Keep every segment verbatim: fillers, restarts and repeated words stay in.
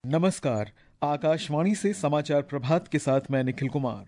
नमस्कार। आकाशवाणी से समाचार प्रभात के साथ मैं निखिल कुमार।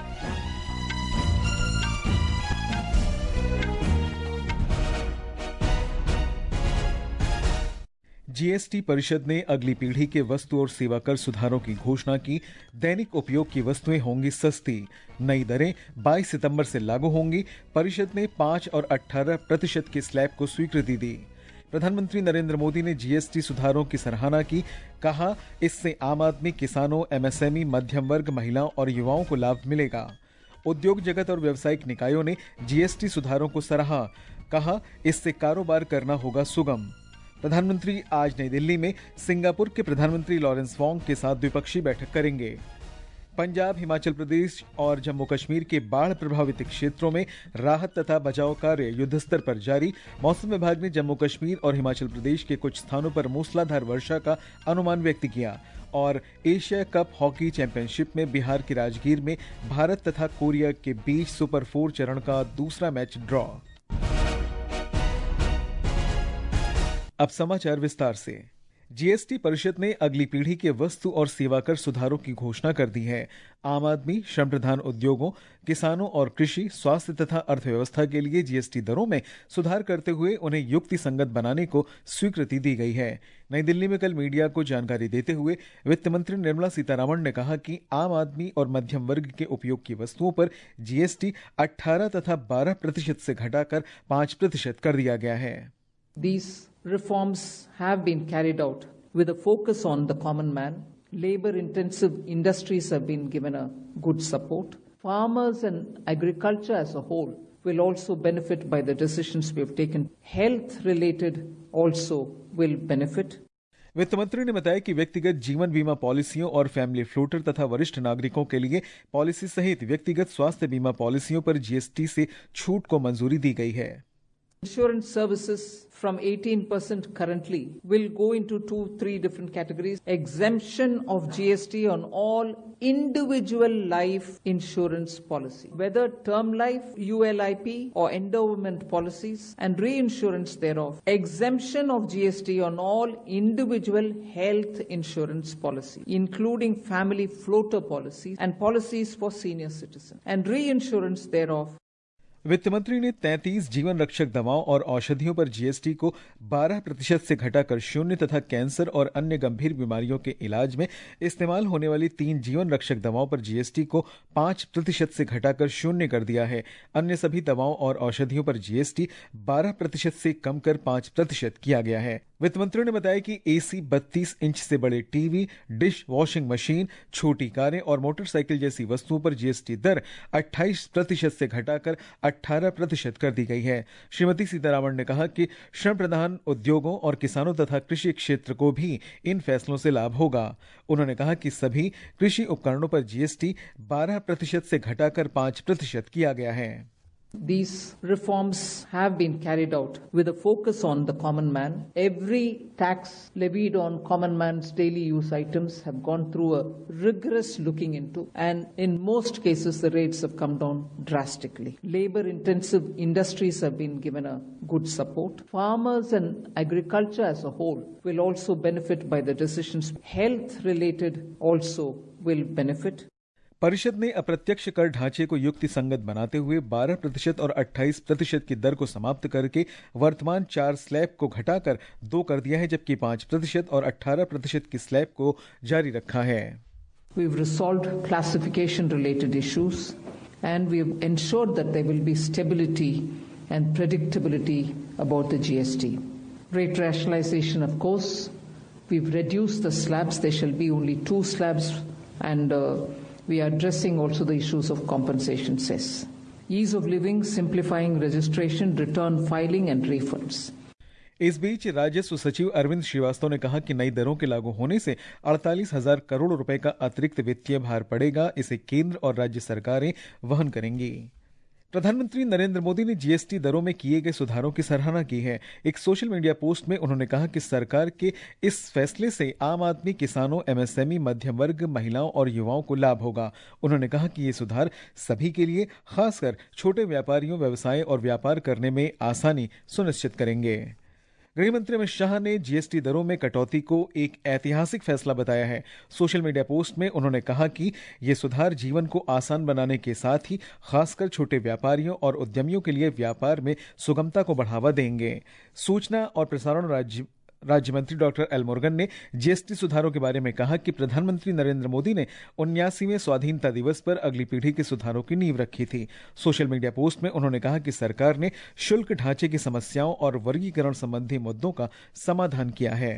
जीएसटी परिषद ने अगली पीढ़ी के वस्तु और सेवा कर सुधारों की घोषणा की। दैनिक उपयोग की वस्तुएं होंगी सस्ती। नई दरें बाईस सितंबर से लागू होंगी। परिषद ने पाँच और अठारह प्रतिशत के स्लैब को स्वीकृति दी। प्रधानमंत्री नरेंद्र मोदी ने जीएसटी सुधारों की सराहना की। कहा, इससे आम आदमी, किसानों, एमएसएमई, मध्यम वर्ग, महिलाओं और युवाओं को लाभ मिलेगा। उद्योग जगत और व्यावसायिक निकायों ने जीएसटी सुधारों को सराहा। कहा, इससे कारोबार करना होगा सुगम। प्रधानमंत्री आज नई दिल्ली में सिंगापुर के प्रधानमंत्री लॉरेंस वोंग के साथ द्विपक्षीय बैठक करेंगे। पंजाब, हिमाचल प्रदेश और जम्मू कश्मीर के बाढ़ प्रभावित क्षेत्रों में राहत तथा बचाव कार्य युद्धस्तर पर जारी। मौसम विभाग ने जम्मू कश्मीर और हिमाचल प्रदेश के कुछ स्थानों पर मूसलाधार वर्षा का अनुमान व्यक्त किया। और एशिया कप हॉकी चैंपियनशिप में बिहार के राजगीर में भारत तथा कोरिया के बीच सुपर फोर चरण का दूसरा मैच ड्रॉ। अब समाचार विस्तार से। जीएसटी परिषद ने अगली पीढ़ी के वस्तु और सेवा कर सुधारों की घोषणा कर दी है। आम आदमी, श्रम प्रधान उद्योगों, किसानों और कृषि, स्वास्थ्य तथा अर्थव्यवस्था के लिए जीएसटी दरों में सुधार करते हुए उन्हें युक्ति संगत बनाने को स्वीकृति दी गई है। नई दिल्ली में कल मीडिया को जानकारी देते हुए वित्त मंत्री निर्मला सीतारमण ने कहा कि आम आदमी और मध्यम वर्ग के उपयोग की वस्तुओं पर जीएसटी अठारह तथा बारह प्रतिशत से घटाकर पांच प्रतिशत कर दिया गया है। These reforms have been carried out with a focus on the common man. Labor-intensive industries have been given a good support. Farmers and agriculture as a whole will also benefit by the decisions we have taken. Health-related also will benefit. वित्त मंत्री ने बताया कि व्यक्तिगत जीवन बीमा पॉलिसियों और family floater तथा वरिष्ठ नागरिकों के लिए पॉलिसी सहित व्यक्तिगत स्वास्थ्य बीमा पॉलिसियों पर जीएसटी से छूट को मंजूरी दी गई है। Insurance services from eighteen percent currently will go into two, three different categories. Exemption of G S T on all individual life insurance policy, whether term life, U L I P or endowment policies and reinsurance thereof. Exemption of G S T on all individual health insurance policy, including family floater policies and policies for senior citizens and reinsurance thereof. वित्त मंत्री ने तैंतीस जीवन रक्षक दवाओं और औषधियों पर जीएसटी को बारह प्रतिशत से घटाकर शून्य तथा कैंसर और अन्य गंभीर बीमारियों के इलाज में इस्तेमाल होने वाली तीन जीवन रक्षक दवाओं पर जीएसटी को पांच प्रतिशत से घटाकर शून्य कर दिया है। अन्य सभी दवाओं और औषधियों पर जीएसटी बारह प्रतिशत से कम कर पांच प्रतिशत किया गया है। वित्त मंत्री ने बताया कि एसी, बत्तीस इंच से बड़े टीवी, डिश वॉशिंग मशीन, छोटी कारें और मोटरसाइकिल जैसी वस्तुओं पर जीएसटी दर अट्ठाईस प्रतिशत से घटाकर अठारह प्रतिशत कर दी गई है। श्रीमती सीतारमण ने कहा कि श्रम प्रधान उद्योगों और किसानों तथा कृषि क्षेत्र को भी इन फैसलों से लाभ होगा। उन्होंने कहा कि सभी कृषि उपकरणों पर जीएसटी बारह प्रतिशत से घटाकर पांच प्रतिशत किया गया है। These reforms have been carried out with a focus on the common man. Every tax levied on common man's daily use items have gone through a rigorous looking into, and in most cases the rates have come down drastically. Labor-intensive industries have been given a good support. Farmers and agriculture as a whole will also benefit by the decisions. Health-related also will benefit. परिषद ने अप्रत्यक्ष कर ढांचे को युक्ति संगत बनाते हुए बारह प्रतिशत और अट्ठाईस प्रतिशत की दर को समाप्त करके वर्तमान चार स्लैब को घटाकर दो कर दिया है, जबकि पांच प्रतिशत और अठारह प्रतिशत की स्लैब को जारी रखा है। We've resolved classification related issues and we've ensured that there will be stability and predictability about the G S T. Rate rationalization, of course, we've reduced the slabs. There shall be only two slabs and uh, we are addressing also the issues of compensation cess. Ease of living, simplifying registration, return filing and refunds. इस बीच राजस्व सचिव अरविंद श्रीवास्तव ने कहा कि नई दरों के लागू होने से अड़तालीस हजार करोड़ रुपए का अतिरिक्त वित्तीय भार पड़ेगा। इसे केंद्र और राज्य सरकारें वहन करेंगी। प्रधानमंत्री नरेंद्र मोदी ने जीएसटी दरों में किए गए सुधारों की सराहना की है। एक सोशल मीडिया पोस्ट में उन्होंने कहा कि सरकार के इस फैसले से आम आदमी, किसानों, एमएसएमई, मध्यम वर्ग, महिलाओं और युवाओं को लाभ होगा। उन्होंने कहा कि ये सुधार सभी के लिए, खासकर छोटे व्यापारियों, व्यवसाय और व्यापार करने में आसानी सुनिश्चित करेंगे। गृह मंत्री अमित शाह ने जीएसटी दरों में कटौती को एक ऐतिहासिक फैसला बताया है। सोशल मीडिया पोस्ट में उन्होंने कहा कि ये सुधार जीवन को आसान बनाने के साथ ही खासकर छोटे व्यापारियों और उद्यमियों के लिए व्यापार में सुगमता को बढ़ावा देंगे। सूचना और प्रसारण राज्य राज्य मंत्री डॉक्टर एल मुरुगन ने जीएसटी सुधारों के बारे में कहा कि प्रधानमंत्री नरेंद्र मोदी ने उन्यासीवें स्वाधीनता दिवस पर अगली पीढ़ी के सुधारों की नींव रखी थी। सोशल मीडिया पोस्ट में उन्होंने कहा कि सरकार ने शुल्क ढांचे की समस्याओं और वर्गीकरण संबंधी मुद्दों का समाधान किया है।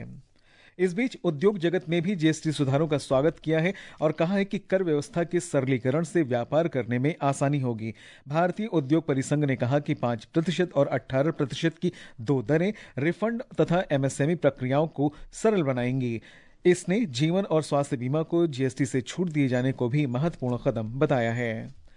इस बीच उद्योग जगत ने भी जीएसटी सुधारों का स्वागत किया है और कहा है कि कर व्यवस्था के सरलीकरण से व्यापार करने में आसानी होगी। भारतीय उद्योग परिसंघ ने कहा कि पांच प्रतिशत और अठारह प्रतिशत की दो दरें रिफंड तथा एमएसएमई प्रक्रियाओं को सरल बनाएंगी। इसने जीवन और स्वास्थ्य बीमा को जीएसटी से छूट दिए जाने को भी महत्वपूर्ण कदम बताया है।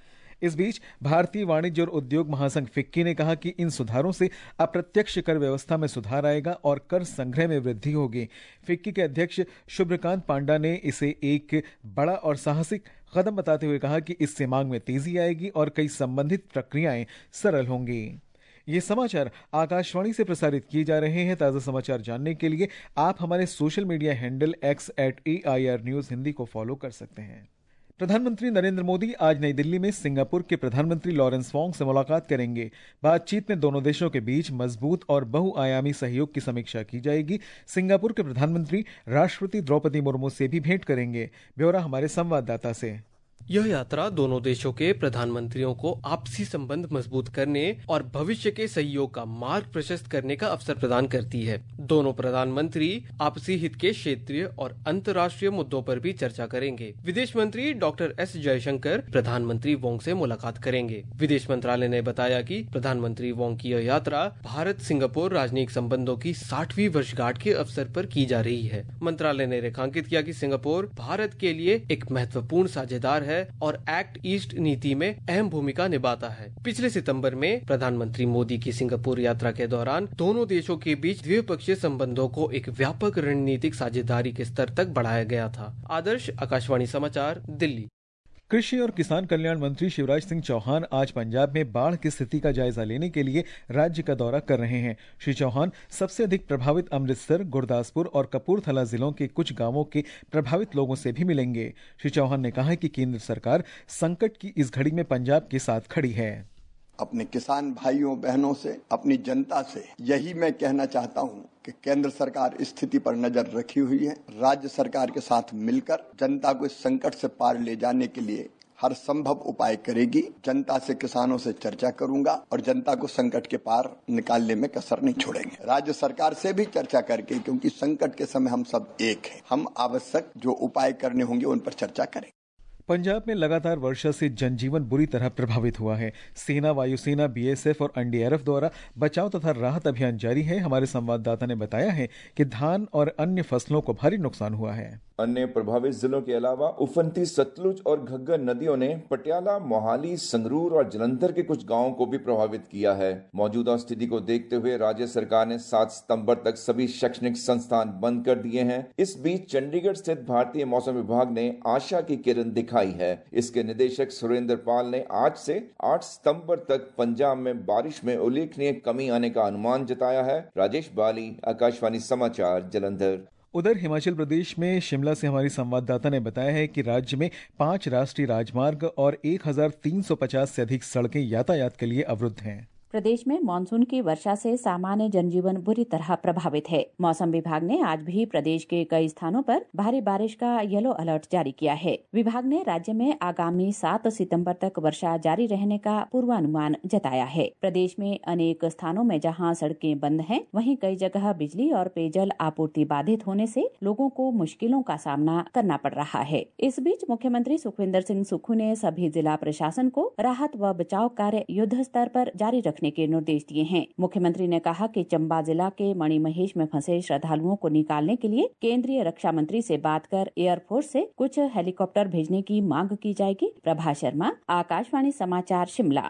इस बीच भारतीय वाणिज्य और उद्योग महासंघ फिक्की ने कहा कि इन सुधारों से अप्रत्यक्ष कर व्यवस्था में सुधार आएगा और कर संग्रह में वृद्धि होगी। फिक्की के अध्यक्ष शुभ्रकांत पांडा ने इसे एक बड़ा और साहसिक कदम बताते हुए कहा कि इससे मांग में तेजी आएगी और कई संबंधित प्रक्रियाएं सरल होंगी। ये समाचार आकाशवाणी से प्रसारित किए जा रहे हैं। ताज़ा समाचार जानने के लिए आप हमारे social media handle X at A I R news Hindi को फॉलो कर सकते हैं। प्रधानमंत्री नरेंद्र मोदी आज नई दिल्ली में सिंगापुर के प्रधानमंत्री लॉरेंस वोंग से मुलाकात करेंगे। बातचीत में दोनों देशों के बीच मजबूत और बहुआयामी सहयोग की समीक्षा की जाएगी। सिंगापुर के प्रधानमंत्री राष्ट्रपति द्रौपदी मुर्मू से भी भेंट करेंगे। ब्यौरा हमारे संवाददाता से। यह यात्रा दोनों देशों के प्रधानमंत्रियों को आपसी संबंध मजबूत करने और भविष्य के सहयोग का मार्ग प्रशस्त करने का अवसर प्रदान करती है। दोनों प्रधानमंत्री आपसी हित के क्षेत्रीय और अंतर्राष्ट्रीय मुद्दों पर भी चर्चा करेंगे। विदेश मंत्री डॉक्टर एस जयशंकर प्रधानमंत्री वोंग से मुलाकात करेंगे। विदेश मंत्रालय ने बताया कि प्रधानमंत्री वोंग की यह यात्रा भारत सिंगापुर राजनयिक संबंधों की साठवीं वर्षगांठ के अवसर पर की जा रही है। मंत्रालय ने रेखांकित किया कि सिंगापुर भारत के लिए एक महत्वपूर्ण साझेदार है और एक्ट ईस्ट नीति में अहम भूमिका निभाता है। पिछले सितंबर में प्रधानमंत्री मोदी की सिंगापुर यात्रा के दौरान दोनों देशों के बीच द्विपक्षीय संबंधों को एक व्यापक रणनीतिक साझेदारी के स्तर तक बढ़ाया गया था। आदर्श, आकाशवाणी समाचार, दिल्ली। कृषि और किसान कल्याण मंत्री शिवराज सिंह चौहान आज पंजाब में बाढ़ की स्थिति का जायजा लेने के लिए राज्य का दौरा कर रहे हैं। श्री चौहान सबसे अधिक प्रभावित अमृतसर, गुरदासपुर और कपूरथला जिलों के कुछ गांवों के प्रभावित लोगों से भी मिलेंगे। श्री चौहान ने कहा कि केंद्र सरकार संकट की इस घड़ी में पंजाब के साथ खड़ी है। अपने किसान भाइयों बहनों से, अपनी जनता से यही मैं कहना चाहता हूं कि केंद्र सरकार स्थिति पर नजर रखी हुई है। राज्य सरकार के साथ मिलकर जनता को इस संकट से पार ले जाने के लिए हर संभव उपाय करेगी। जनता से, किसानों से चर्चा करूंगा और जनता को संकट के पार निकालने में कसर नहीं छोड़ेंगे। राज्य सरकार से भी चर्चा करके, क्योंकि संकट के समय हम सब एक हैं, हम आवश्यक जो उपाय करने होंगे उन पर चर्चा करेंगे। पंजाब में लगातार वर्षा से जनजीवन बुरी तरह प्रभावित हुआ है। सेना, वायुसेना, बीएसएफ और एनडीआरएफ द्वारा बचाव तथा राहत अभियान जारी है। हमारे संवाददाता ने बताया है कि धान और अन्य फसलों को भारी नुकसान हुआ है। अन्य प्रभावित जिलों के अलावा उफनती सतलुज और घग्गर नदियों ने पटियाला, मोहाली, संगरूर और जलंधर के कुछ गांवों को भी प्रभावित किया है। मौजूदा स्थिति को देखते हुए राज्य सरकार ने सात सितंबर तक सभी शैक्षणिक संस्थान बंद कर दिए हैं। इस बीच चंडीगढ़ स्थित भारतीय मौसम विभाग ने आशा की किरण दिखाई है। इसके निदेशक सुरेंद्र पाल ने आज से आठ सितंबर तक पंजाब में बारिश में उल्लेखनीय कमी आने का अनुमान जताया है। राजेश बाली, आकाशवाणी समाचार, जलंधर। उधर हिमाचल प्रदेश में शिमला से हमारी संवाददाता ने बताया है कि राज्य में पांच राष्ट्रीय राजमार्ग और एक हजार तीन सौ पचास से अधिक सड़कें यातायात के लिए अवरुद्ध हैं। प्रदेश में मानसून की वर्षा से सामान्य जनजीवन बुरी तरह प्रभावित है। मौसम विभाग ने आज भी प्रदेश के कई स्थानों पर भारी बारिश का येलो अलर्ट जारी किया है। विभाग ने राज्य में आगामी सात सितंबर तक वर्षा जारी रहने का पूर्वानुमान जताया है। प्रदेश में अनेक स्थानों में जहां सड़कें बंद हैं, वहीं कई जगह बिजली और पेयजल आपूर्ति बाधित होने से लोगों को मुश्किलों का सामना करना पड़ रहा है। इस बीच मुख्यमंत्री सुखविंदर सिंह सुक्खू ने सभी जिला प्रशासन को राहत व बचाव कार्य युद्ध स्तर पर जारी रखने के निर्देश दिए हैं। मुख्यमंत्री ने कहा कि चंबा जिला के मणिमहेश में फंसे श्रद्धालुओं को निकालने के लिए केंद्रीय रक्षा मंत्री से बात कर एयरफोर्स से कुछ हेलीकॉप्टर भेजने की मांग की जाएगी। प्रभा शर्मा, आकाशवाणी समाचार, शिमला।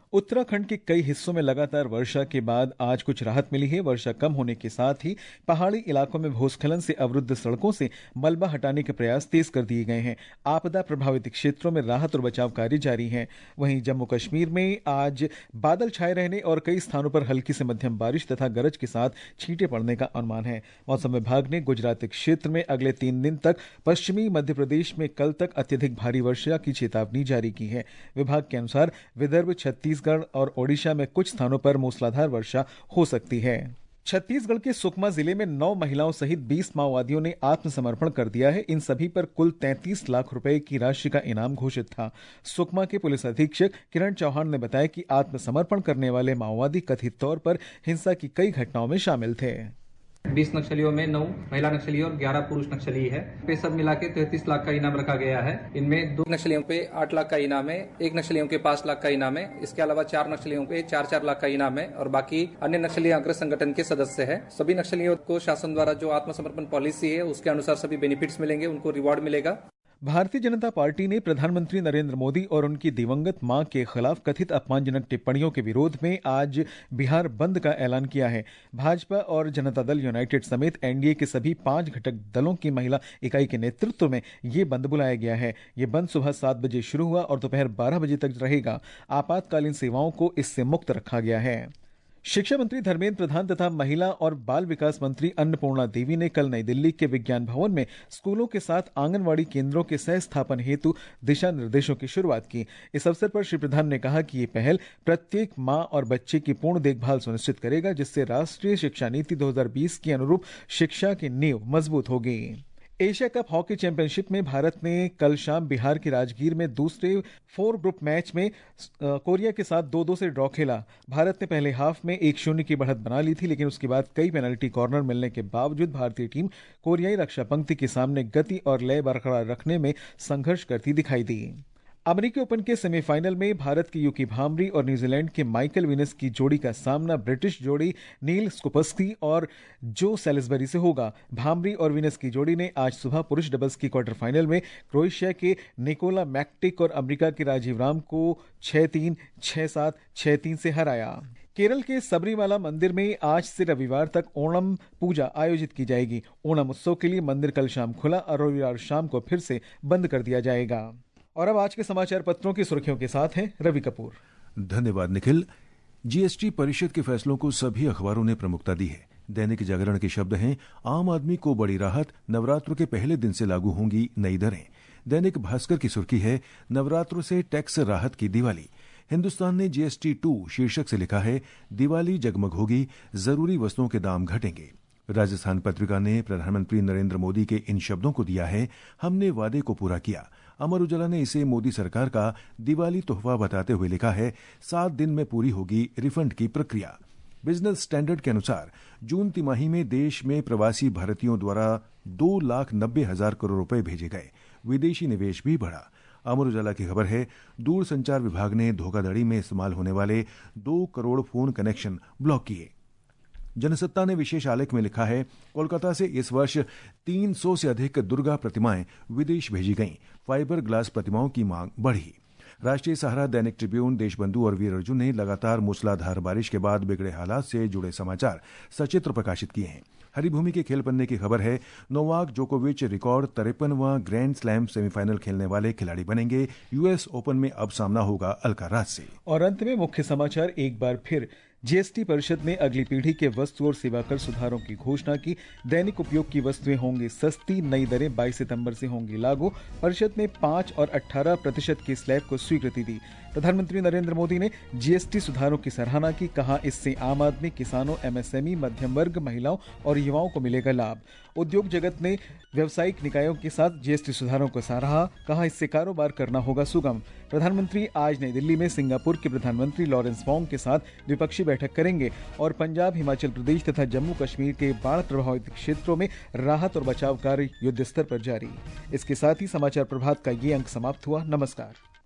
उत्तराखंड के कई हिस्सों में लगातार वर्षा के बाद आज कुछ राहत मिली है। वर्षा कम होने के साथ ही पहाड़ी इलाकों में भूस्खलन से अवरुद्ध सड़कों से मलबा हटाने के प्रयास तेज कर दिए गए हैं। आपदा प्रभावित क्षेत्रों में राहत और बचाव कार्य जारी है। वहीं जम्मू कश्मीर में आज बादल छाए रहने और कई स्थानों पर हल्की से मध्यम बारिश तथा गरज के साथ छींटे पड़ने का अनुमान है। मौसम विभाग ने गुजरात क्षेत्र में अगले तीन दिन तक, पश्चिमी मध्य प्रदेश में कल तक अत्यधिक भारी वर्षा की चेतावनी जारी की है। विभाग के अनुसार विदर्भ, छत्तीसगढ़ और ओडिशा में कुछ स्थानों पर मूसलाधार वर्षा हो सकती है। छत्तीसगढ़ के सुकमा जिले में नौ महिलाओं सहित बीस माओवादियों ने आत्मसमर्पण कर दिया है। इन सभी पर कुल तैंतीस लाख रुपए की राशि का इनाम घोषित था। सुकमा के पुलिस अधीक्षक किरण चौहान ने बताया कि आत्मसमर्पण करने वाले माओवादी कथित तौर पर हिंसा की कई घटनाओं में शामिल थे। बीस नक्सलियों में नौ महिला नक्सली और ग्यारह पुरुष नक्सली है। पे सब मिला के तैंतीस लाख का इनाम रखा गया है। इनमें दो नक्सलियों पे आठ लाख का इनाम है, एक नक्सलियों के पांच लाख का इनाम है। इसके अलावा चार नक्सलियों पे चार चार लाख का इनाम है और बाकी अन्य नक्सली अग्र संगठन के सदस्य है। सभी नक्सलियों को शासन द्वारा जो आत्मसमर्पण पॉलिसी है उसके अनुसार सभी बेनिफिट्स मिलेंगे, उनको रिवॉर्ड मिलेगा। भारतीय जनता पार्टी ने प्रधानमंत्री नरेंद्र मोदी और उनकी दिवंगत मां के खिलाफ कथित अपमानजनक टिप्पणियों के विरोध में आज बिहार बंद का ऐलान किया है। भाजपा और जनता दल यूनाइटेड समेत एनडीए के सभी पांच घटक दलों की महिला इकाई के नेतृत्व में ये बंद बुलाया गया है। ये बंद सुबह सात बजे शुरू हुआ और दोपहर बारह बजे तक रहेगा। आपातकालीन सेवाओं को इससे मुक्त रखा गया है। शिक्षा मंत्री धर्मेंद्र प्रधान तथा महिला और बाल विकास मंत्री अन्नपूर्णा देवी ने कल नई दिल्ली के विज्ञान भवन में स्कूलों के साथ आंगनवाड़ी केंद्रों के सह स्थापन हेतु दिशा निर्देशों की शुरुआत की। इस अवसर पर श्री प्रधान ने कहा कि ये पहल प्रत्येक मां और बच्चे की पूर्ण देखभाल सुनिश्चित करेगा, जिससे राष्ट्रीय शिक्षा नीति दो हज़ार बीस के अनुरूप शिक्षा की नींव मजबूत होगी। एशिया कप हॉकी चैंपियनशिप में भारत ने कल शाम बिहार के राजगीर में दूसरे फोर ग्रुप मैच में कोरिया के साथ दो दो से ड्रॉ खेला। भारत ने पहले हाफ में एक शून्य की बढ़त बना ली थी, लेकिन उसके बाद कई पेनल्टी कॉर्नर मिलने के बावजूद भारतीय टीम कोरियाई रक्षा पंक्ति के सामने गति और लय बरकरार रखने में संघर्ष करती दिखाई दी। अमेरिकी ओपन के सेमीफाइनल में भारत की यूकी भांबरी और न्यूजीलैंड के माइकल विनस की जोड़ी का सामना ब्रिटिश जोड़ी नील स्कोपस्की और जो सैलिसबरी से होगा। भांबरी और विनस की जोड़ी ने आज सुबह पुरुष डबल्स की क्वार्टर फाइनल में क्रोएशिया के निकोला मैक्टिक और अमेरिका के राजीव राम को छह तीन, छह सात, छह तीन से हराया। केरल के सबरीमाला मंदिर में आज से रविवार तक ओणम पूजा आयोजित की जाएगी। ओणम उत्सव के लिए मंदिर कल शाम खुला और रविवार शाम को फिर से बंद कर दिया जाएगा। और अब आज के समाचार पत्रों की सुर्खियों के साथ हैं रवि कपूर। धन्यवाद निखिल। जीएसटी परिषद के फैसलों को सभी अखबारों ने प्रमुखता दी है। दैनिक जागरण के शब्द हैं, आम आदमी को बड़ी राहत, नवरात्र के पहले दिन से लागू होंगी नई दरें। दैनिक भास्कर की सुर्खी है, नवरात्र से टैक्स राहत की दिवाली। हिंदुस्तान ने जीएसटी टू शीर्षक से लिखा है, दिवाली जगमग होगी, जरूरी वस्तुओं के दाम घटेंगे। राजस्थान पत्रिका ने प्रधानमंत्री नरेंद्र मोदी के इन शब्दों को दिया है, हमने वादे को पूरा किया। अमर उजाला ने इसे मोदी सरकार का दिवाली तोहफा बताते हुए लिखा है, सात दिन में पूरी होगी रिफंड की प्रक्रिया। बिजनेस स्टैंडर्ड के अनुसार जून तिमाही में देश में प्रवासी भारतीयों द्वारा दो लाख नब्बे हजार करोड़ रुपए भेजे गए। विदेशी निवेश भी बढ़ा। अमर उजाला की खबर है, दूरसंचार विभाग ने धोखाधड़ी में इस्तेमाल होने वाले दो करोड़ फोन कनेक्शन ब्लॉक किए। जनसत्ता ने विशेष आलेख में लिखा है, कोलकाता से इस वर्ष तीन सौ से अधिक दुर्गा प्रतिमाएं विदेश भेजी गईं। फाइबर ग्लास प्रतिमाओं की मांग बढ़ी। राष्ट्रीय सहारा, दैनिक ट्रिब्यून, देशबंधु और वीर अर्जुन ने लगातार मूसलाधार बारिश के बाद बिगड़े हालात से जुड़े समाचार सचित्र प्रकाशित किए हैं। हरिभूमि के खेल पन्ने की खबर है, नोवाक जोकोविच रिकॉर्ड तिरपनवां ग्रैंड स्लैम सेमीफाइनल खेलने वाले खिलाड़ी बनेंगे। यूएस ओपन में अब सामना होगा अल्काराज से। और अंत में मुख्य समाचार एक बार फिर। जीएसटी परिषद ने अगली पीढ़ी के वस्तु और सेवा कर सुधारों की घोषणा की। दैनिक उपयोग की वस्तुएं होंगी सस्ती, नई दरें बाईस सितंबर से होंगी लागू। परिषद ने पाँच और अठारह प्रतिशत की स्लैब को स्वीकृति दी। प्रधानमंत्री नरेंद्र मोदी ने जीएसटी सुधारों की सराहना की। कहा, इससे आम आदमी, किसानों, एमएसएमई, मध्यम वर्ग, महिलाओं और युवाओं को मिलेगा लाभ। उद्योग जगत ने व्यावसायिक निकायों के साथ जीएसटी सुधारों को सराहा। कहा, इससे कारोबार करना होगा सुगम। प्रधानमंत्री आज नई दिल्ली में सिंगापुर के प्रधानमंत्री लॉरेंस वोंग के साथ द्विपक्षीय बैठक करेंगे और पंजाब, हिमाचल प्रदेश तथा जम्मू कश्मीर के बाढ़ प्रभावित क्षेत्रों में राहत और बचाव कार्य युद्ध स्तर पर जारी। इसके साथ ही समाचार प्रभात का ये अंक समाप्त हुआ। नमस्कार।